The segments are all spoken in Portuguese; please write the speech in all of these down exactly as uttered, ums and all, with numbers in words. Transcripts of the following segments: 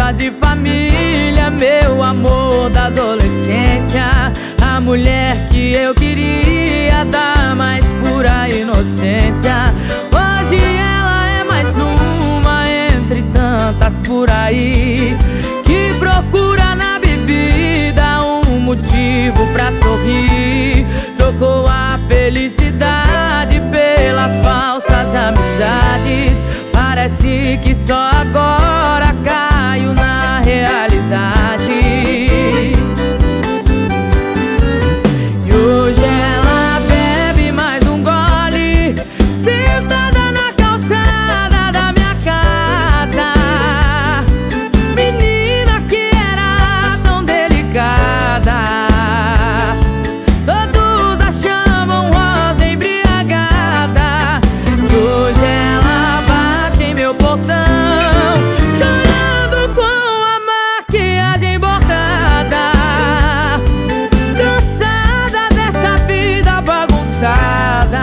alma de família, meu amor da adolescência, a mulher que eu queria dar mais pura inocência. Hoje ela é mais uma entre tantas por aí, que procura na bebida um motivo pra sorrir. Trocou a felicidade pelas falsas amizades. Parece que só agora caiu na realidade. E hoje ela bebe mais um gole, sentada na calçada da minha casa. Menina que era tão delicada, todos a chamam rosa embriagada. E hoje ela bate em meu portão, chorando com a maquiagem bordada, cansada dessa vida bagunçada.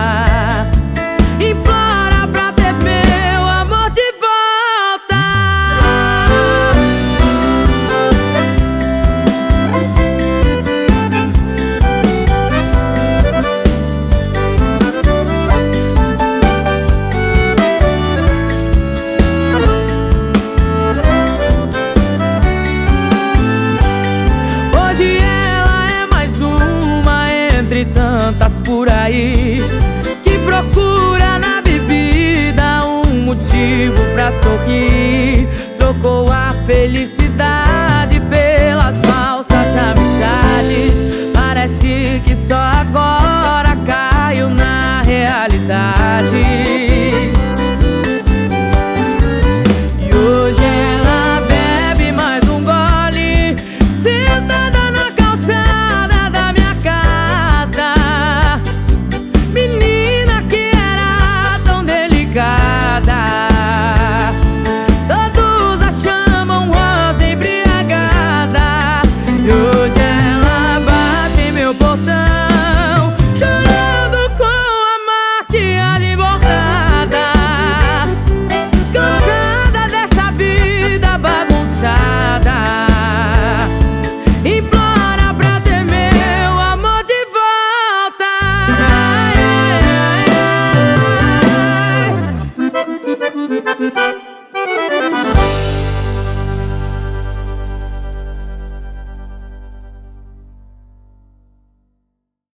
Implora pra ter meu amor de volta. Hoje ela é mais uma entre tantas por aí, que procura na bebida um motivo pra sorrir. Trocou a felicidade